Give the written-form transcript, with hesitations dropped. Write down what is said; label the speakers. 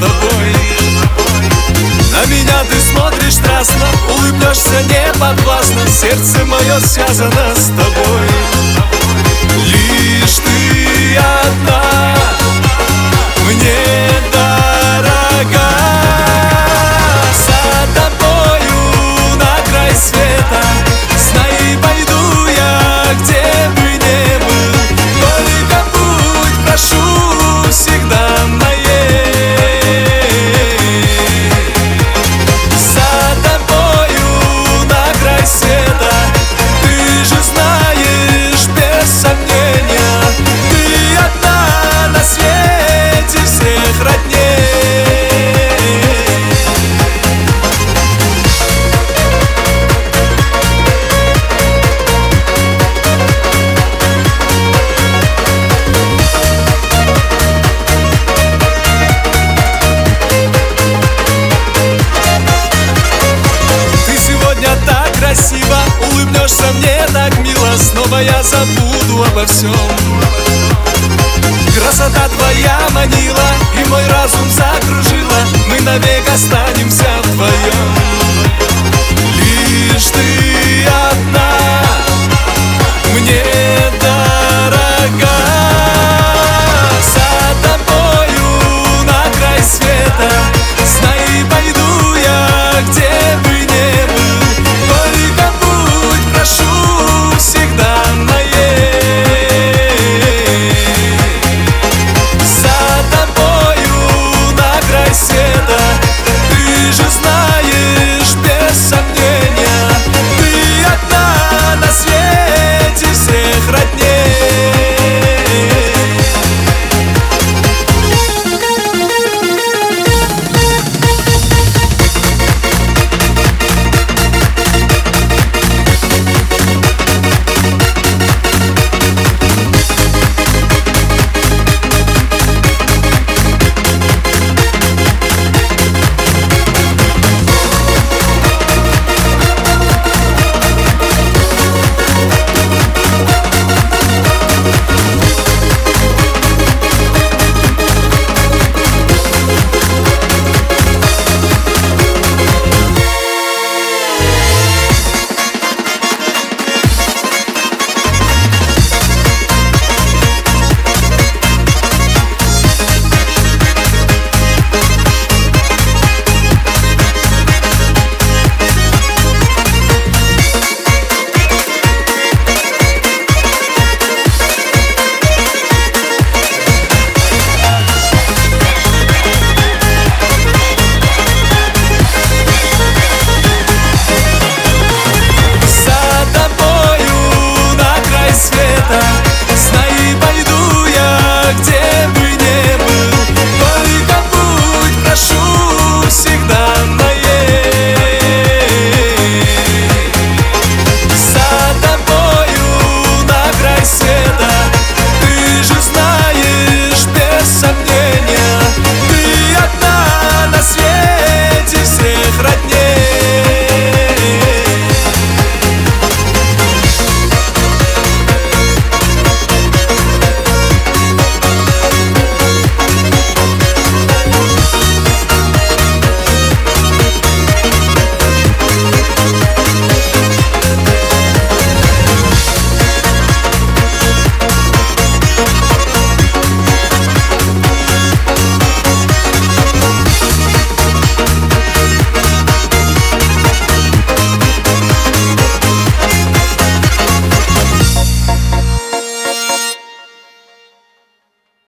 Speaker 1: тобой. На меня ты смотришь страстно, улыбнешься неподвластно, сердце мое связано с тобой. Лишь ты одна мне дорога, за тобою на край света, знай, пойду я, где бы ни был, только путь прошу всегда моей. За тобою на край света, ты же знаешь без сомнения, ты одна на свете всех родней. Красиво, улыбнешься мне так мило, снова я забуду обо всем. Красота твоя манила и мой разум закружила, мы навек остались.